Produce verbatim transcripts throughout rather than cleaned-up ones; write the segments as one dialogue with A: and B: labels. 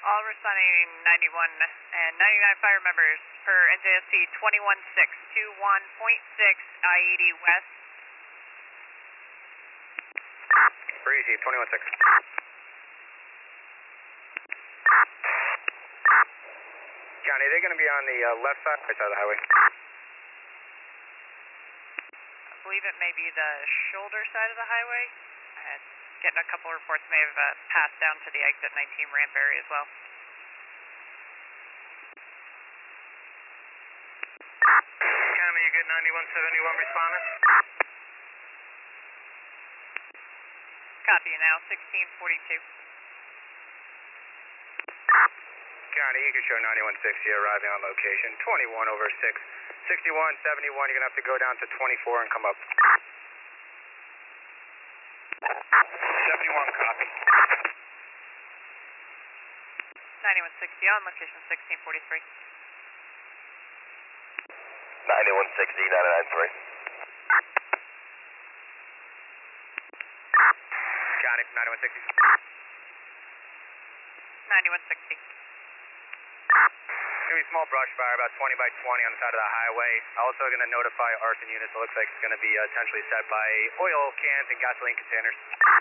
A: All responding ninety-one and ninety-nine fire members for N J S T twenty-one six two one point six I eighty West.
B: Breezy, twenty-one six. Johnny, they're going to be on the uh, left side, right side of the highway.
A: I believe it may be the shoulder side of the highway. Uh, getting a couple reports may have uh, passed down to the exit nineteen ramp area as well.
B: County, you get ninety-one seventy-one responding?
A: Copy you now, sixteen forty-two.
B: County, you can show ninety-one sixty arriving on location, twenty-one over six. sixty-one seventy-one, you're going to have to go down to twenty-four and come up. seventy-one, copy.
A: ninety-one sixty on location, sixteen forty-three.
C: ninety-one sixty, nine nine three.
B: Johnny from ninety-one sixty.
A: ninety-one sixty.
B: Going to be small brush fire, about twenty by twenty on the side of the highway. Also going to notify arson units. It looks like it's going to be uh, potentially set by oil cans and gasoline containers.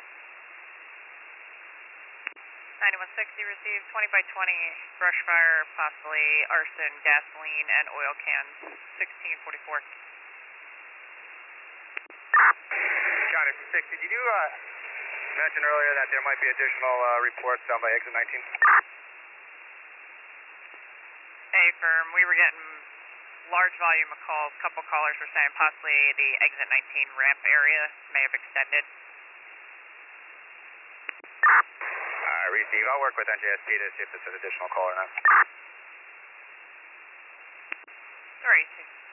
A: ninety-one sixty received twenty by twenty brush fire, possibly arson, gasoline, and oil cans, sixteen forty-four.
B: Johnny from sixty, did you uh, mention earlier that there might be additional uh, reports down by exit nineteen?
A: Hey, firm, we were getting large volume of calls. A couple callers were saying possibly the exit nineteen ramp area may have extended.
B: Alright, receive. I'll work with N J S T to see if this is an additional call or not.
A: Sorry.